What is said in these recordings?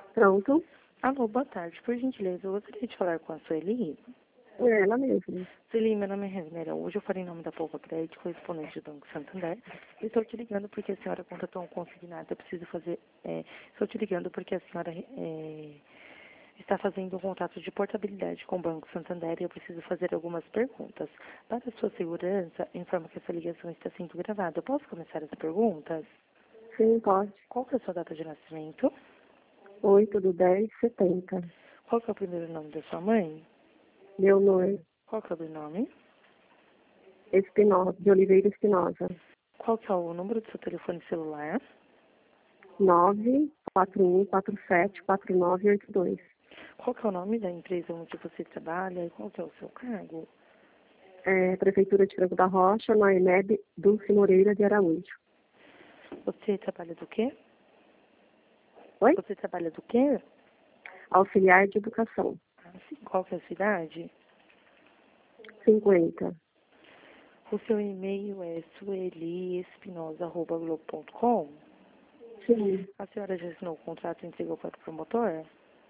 Pronto. Alô, boa tarde. Por gentileza, eu gostaria de falar com a Sueli. É ela mesma. Sueli, meu nome é Reznera. Hoje eu falei em nome da Poupa Crédito, correspondente do Banco Santander. E estou te ligando porque a senhora contratou um consignado. Eu preciso fazer... estou te ligando porque a senhora está fazendo um contrato de portabilidade com o Banco Santander e eu preciso fazer algumas perguntas. Para a sua segurança, informo que essa ligação está sendo gravada. Eu posso começar as perguntas? Sim, pode. Qual que é a sua data de nascimento? 8/10/70. Qual que é o primeiro nome da sua mãe? Meu nome Qual que é o sobrenome? é Espinosa, de Oliveira Espinosa. Qual que é o número do seu telefone celular? 941474982. Qual que é o nome da empresa onde você trabalha e qual que é o seu cargo? Prefeitura de Franco da Rocha, Noemeb Dulce Moreira de Araújo. Você trabalha do quê? Oi? Você trabalha do quê? Auxiliar de Educação. Ah, sim. Qual que é a cidade? 50. O seu e-mail é sueliespinosa@globo.com? Sim, A senhora já assinou o contrato e entregou para o promotor?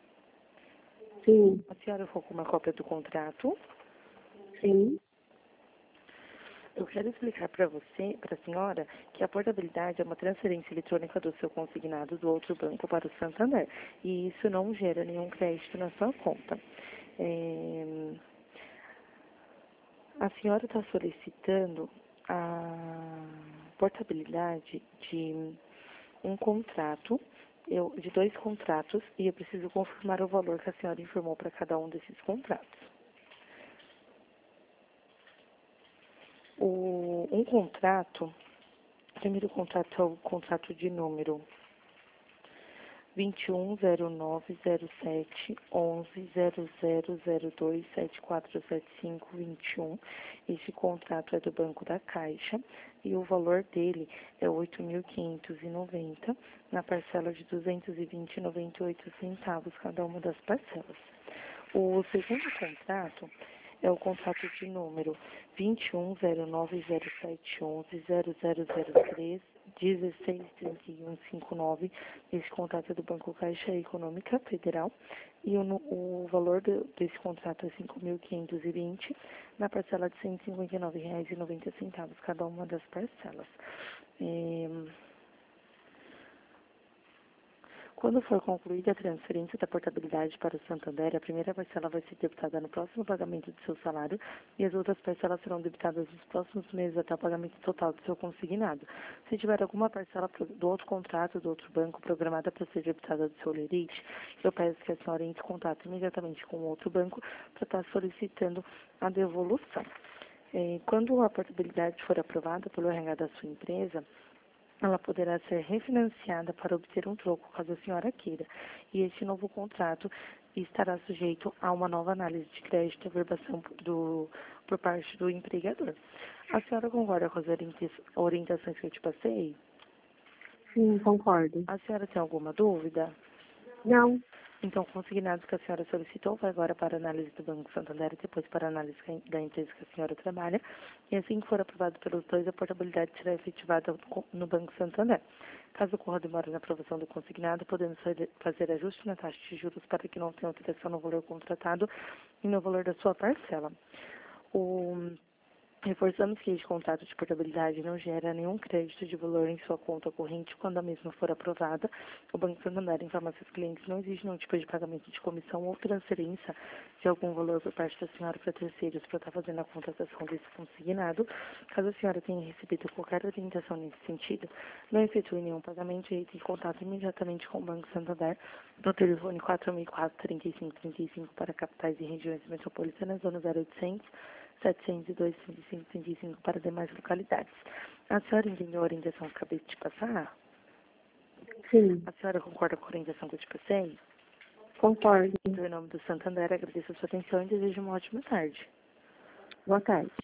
sim, A senhora ficou com uma cópia do contrato? sim. Eu quero explicar para você, para a senhora, que a portabilidade é uma transferência eletrônica do seu consignado do outro banco para o Santander. E isso não gera nenhum crédito na sua conta. A senhora está solicitando a portabilidade de um contrato, de 2 contratos, e eu preciso confirmar o valor que a senhora informou para cada um desses contratos. Um contrato, o primeiro contrato é o contrato de número 210907110002747521. Esse contrato é do Banco da Caixa e o valor dele é R$ 8.590 na parcela de R$ 220,98 cada uma das parcelas. O segundo contrato é o contrato de número 210907110003163159. Esse contrato é do Banco Caixa Econômica Federal e o valor desse contrato é R$ 5.520 na parcela de R$ 159,90 cada uma das parcelas. Quando for concluída a transferência da portabilidade para o Santander, a primeira parcela vai ser debitada no próximo pagamento do seu salário e as outras parcelas serão debitadas nos próximos meses até o pagamento total do seu consignado. Se tiver alguma parcela do outro contrato, do outro banco, programada para ser debitada do seu lerite, eu peço que a senhora entre em contato imediatamente com o outro banco para estar solicitando a devolução. Quando a portabilidade for aprovada pelo RH da sua empresa, ela poderá ser refinanciada para obter um troco, caso a senhora queira. E este novo contrato estará sujeito a uma nova análise de crédito e averbação por parte do empregador. A senhora concorda com as orientações que eu te passei? Sim, concordo. A senhora tem alguma dúvida? Não. Então, o consignado que a senhora solicitou vai agora para a análise do Banco Santander e depois para a análise da empresa que a senhora trabalha. E assim que for aprovado pelos dois, a portabilidade será efetivada no Banco Santander. Caso ocorra demora na aprovação do consignado, podemos fazer ajuste na taxa de juros para que não tenha alteração no valor contratado e no valor da sua parcela. Reforçamos que este contrato de portabilidade não gera nenhum crédito de valor em sua conta corrente quando a mesma for aprovada. O Banco Santander informa a seus clientes não existe nenhum tipo de pagamento de comissão ou transferência de algum valor por parte da senhora para terceiros para estar fazendo a contratação desse consignado. Caso a senhora tenha recebido qualquer orientação nesse sentido, não efetue nenhum pagamento e entre em contato imediatamente com o Banco Santander no telefone 4004-3535 para capitais e regiões metropolitanas, zona 0800 702-3535 para demais localidades. A senhora entendeu a orientação que acabei de te passar? Sim, A senhora concorda com a orientação que eu te passei? concordo. Em nome do Santander, agradeço a sua atenção e desejo uma ótima tarde. Boa tarde.